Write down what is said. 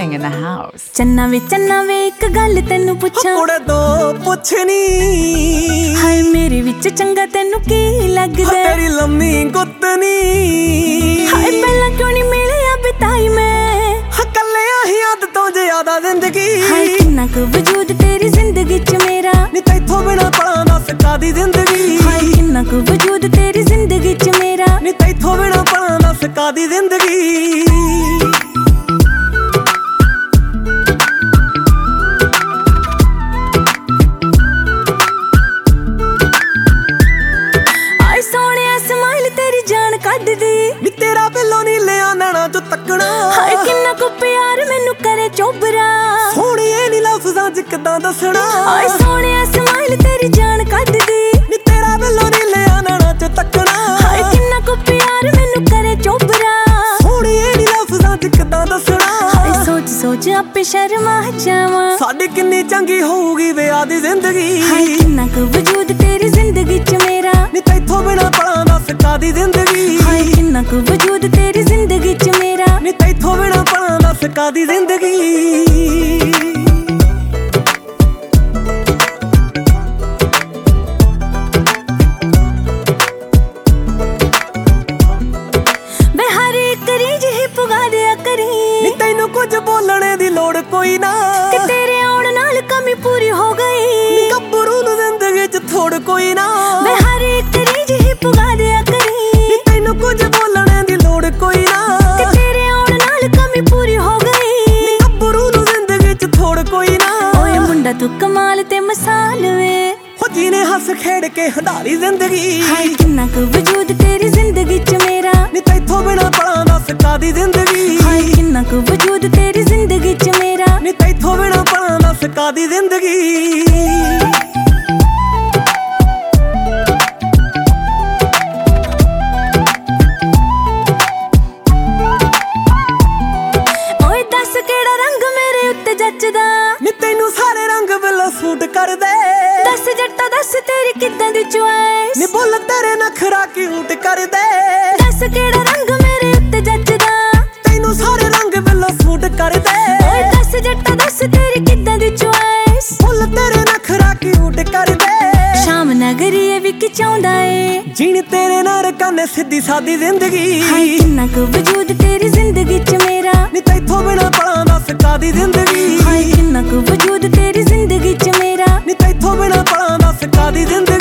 dancing in the house. चन्ना वे एक गल तेनू पुछां कुड़े दो पुछनी हाय मेरे विच चंगा तेनू की लगदा तेरी लम्मी गुत्तनी हाय पहला क्यों नहीं मिले अब ताई मैं कल्ले ही आदतों ज्यादा जिंदगी हाय किन्ना क वजूद तेरी जिंदगी च मेरा नी तैथों बिना पड़ा दस कादी जिंदगी हाय किन्ना क वजूद तेरी जिंदगी च मेरा नी तैथों बिना पड़ा दस कादी जिंदगी तेरा बिलो नी लिया नैना चो तकना हाय किन्ना को प्यार मैनू करे चोबरा सोहणी नी लफ्ज़ां च किदां दसना हाय सोहणिया स्माइल तेरी जान कढ दी नी तेरा बिलो नी लिया नैना चो तकना हाय किन्ना को प्यार मैनू करे चोबरा सोहणी नी लफ्ज़ां च किदां दसना हाय सोच सोच आपे शर्मा जावां साडी किन्नी चंगी होऊगी विआह दी जिंदगी हाय किन्ना को वजूद तेरी जिंदगी च मेरा नी तैथों बिना पड़ा दस कादी जिंदगी हाय किन्ना को वजूद तेरी जिंदगी च मेरा नी तैथों बिना पड़ा दस कादी जिंदगी वे हर एक रीज ही पुगा दिया करी नी तैनू कुछ बोलने दी लोड़ कोई ना कि तेरे आउण नाल कमी पूरी हो गई नी गब्बरू नू जिंदगी च थोड़ कोई ना वे हर एक रीज ही पुगा दिया करी नी तैनू कुछ बोलने दी लोड़ कोई ना कि तेरे आउण नाल कमी पूरी हो गई नी गब्बरू नू जिंदगी च थोड़ कोई ना ओए मुंडा तू कमाल ते मिसाल वे हो जीने हंस खेड़ के हंडारी जिंदगी हाय किन्ना क वजूद तेरी जिंदगी च मेरा नी तैथों बिना पड़ा दस कादी जिंदगी हाय किन्ना क वजूद तेरी जिंदगी च मेरा नी तैथों बिना पड़ा दस कादी जिंदगी नी तैनू सारे रंग बिलो सूट कर दे दस जट्टा दस तेरी किदां दी चॉइस नी बोल तेरे नखरा क्यूट कर दे दस केड़ा रंग मेरे उत्ते जचदा तैनू सारे रंग बिलो सूट कर दे ओए दस जट्टा दस तेरी किदां दी चॉइस बोल तेरे नखरा क्यूट कर दे शाम नगरी ए विच चाहुंदा ए जीण तेरे नाल कन्ने सीधी सादी जिंदगी हाय किन्ना क वजूद तेरी जिंदगी च मेरा नी तैथों बिना पड़ा दस कादी जिंदगी हाय किन्ना क वजूद तेरी जिंदगी च मेरा नी तैथों बिना पड़ा दस कादी जिंदगी